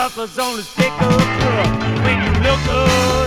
hustlers only stick up truck. When you look up